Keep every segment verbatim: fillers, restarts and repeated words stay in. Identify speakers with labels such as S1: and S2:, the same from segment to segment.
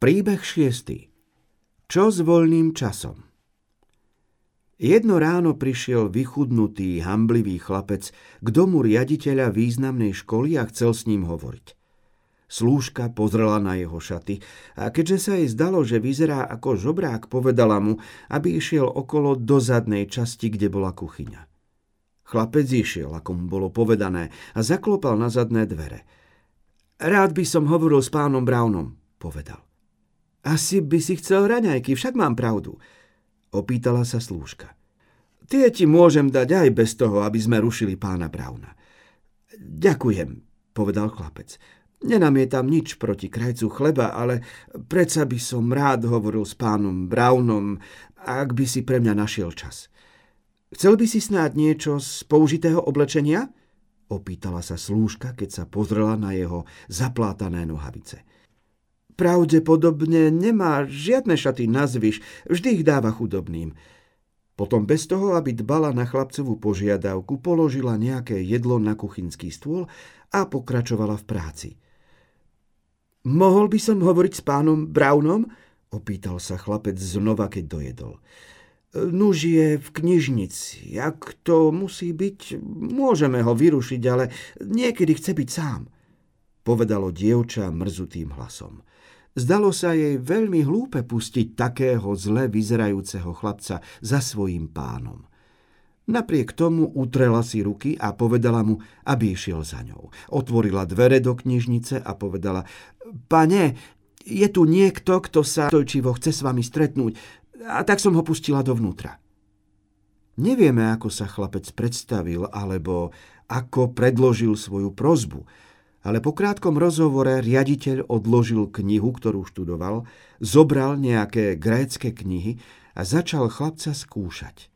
S1: Príbeh šiestý. Čo s voľným časom? Jedno ráno prišiel vychudnutý, hanblivý chlapec k domu riaditeľa významnej školy a chcel s ním hovoriť. Slúžka pozrela na jeho šaty a keďže sa jej zdalo, že vyzerá ako žobrák, povedala mu, aby išiel okolo do zadnej časti, kde bola kuchyňa. Chlapec išiel, ako mu bolo povedané, a zaklopal na zadné dvere. Rád by som hovoril s pánom Brownom, povedal. Asi by si chcel raňajky, však mám pravdu, opýtala sa slúžka. Tie ti môžem dať aj bez toho, aby sme rušili pána Browna. Ďakujem, povedal chlapec. Nenamietam nič proti krajcu chleba, ale predsa by som rád hovoril s pánom Brownom, ak by si pre mňa našiel čas. Chcel by si snáď niečo z použitého oblečenia? Opýtala sa slúžka, keď sa pozrela na jeho zaplátané nohavice. Pravdepodobne nemá žiadne šaty nazvyš, vždy ich dáva chudobným. Potom bez toho, aby dbala na chlapcovú požiadavku, položila nejaké jedlo na kuchynský stôl a pokračovala v práci. Mohol by som hovoriť s pánom Brownom? Opýtal sa chlapec znova, keď dojedol. Nuž je v knižnici. Ak to musí byť, môžeme ho vyrušiť, ale niekedy chce byť sám, povedalo dievča mrzutým hlasom. Zdalo sa jej veľmi hlúpe pustiť takého zle vyzerajúceho chlapca za svojím pánom. Napriek tomu utrela si ruky a povedala mu, aby išiel za ňou. Otvorila dvere do knižnice a povedala, pane, je tu niekto, kto sa stojčivo chce s vami stretnúť, a tak som ho pustila dovnútra. Nevieme, ako sa chlapec predstavil, alebo ako predložil svoju prosbu, ale po krátkom rozhovore riaditeľ odložil knihu, ktorú študoval, zobral nejaké grécke knihy a začal chlapca skúšať.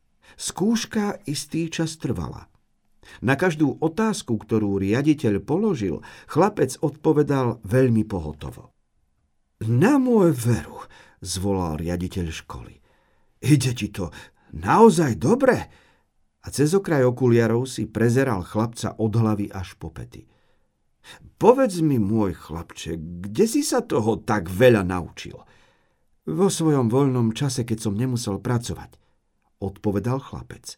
S1: Skúška istý čas trvala. Na každú otázku, ktorú riaditeľ položil, chlapec odpovedal veľmi pohotovo. Na môj veru, zvolal riaditeľ školy. Ide ti to naozaj dobre? A cez okraj okuliarov si prezeral chlapca od hlavy až po pety. Povedz mi, môj chlapče, kde si sa toho tak veľa naučil? Vo svojom voľnom čase, keď som nemusel pracovať, odpovedal chlapec.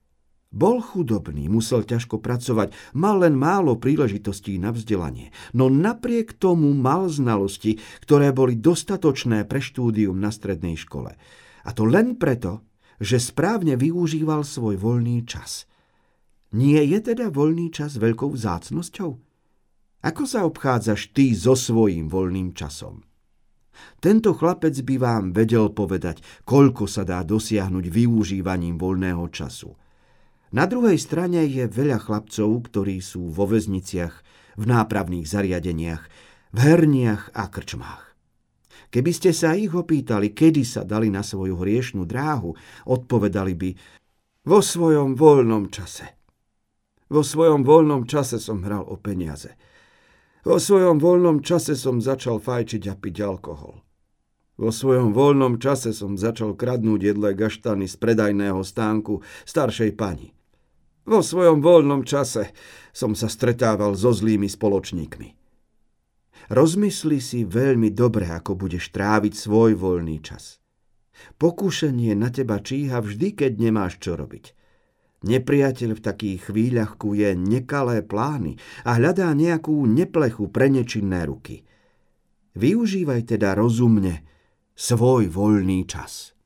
S1: Bol chudobný, musel ťažko pracovať, mal len málo príležitostí na vzdelanie, no napriek tomu mal znalosti, ktoré boli dostatočné pre štúdium na strednej škole. A to len preto, že správne využíval svoj voľný čas. Nie je teda voľný čas veľkou vzácnosťou? Ako sa obchádzaš ty so svojím voľným časom? Tento chlapec by vám vedel povedať, koľko sa dá dosiahnuť využívaním voľného času. Na druhej strane je veľa chlapcov, ktorí sú vo väzniciach, v nápravných zariadeniach, v herniach a krčmách. Keby ste sa ich opýtali, kedy sa dali na svoju hriešnú dráhu, odpovedali by vo svojom voľnom čase. Vo svojom voľnom čase som hral o peniaze. Vo svojom voľnom čase som začal fajčiť a piť alkohol. Vo svojom voľnom čase som začal kradnúť jedlé gaštany z predajného stánku staršej pani. Vo svojom voľnom čase som sa stretával so zlými spoločníkmi. Rozmysli si veľmi dobre, ako budeš tráviť svoj voľný čas. Pokúšanie na teba číha vždy, keď nemáš čo robiť. Nepriateľ v takých chvíľach kuje nekalé plány a hľadá nejakú neplechu pre nečinné ruky. Využívaj teda rozumne svoj voľný čas.